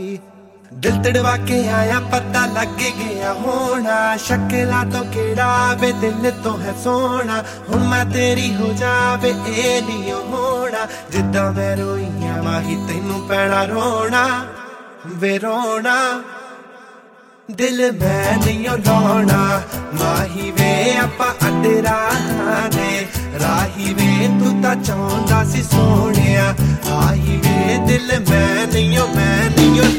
दिल तड़वा के आया पता लग गया होना, शक्ला तो केड़ा वे दिल तो है सोना। हुण मैं तेरी हो जावे ए नहीं होना, जिद्दां मैं रोईया माही तैनू पैना रोना वे रोना। दिल मैं नहीं लाउणा माही वे आपां अड्डे राहां दे, राही वे तू तां चाहुंदा सी सोहणिया आई वे। दिल मैं नहीं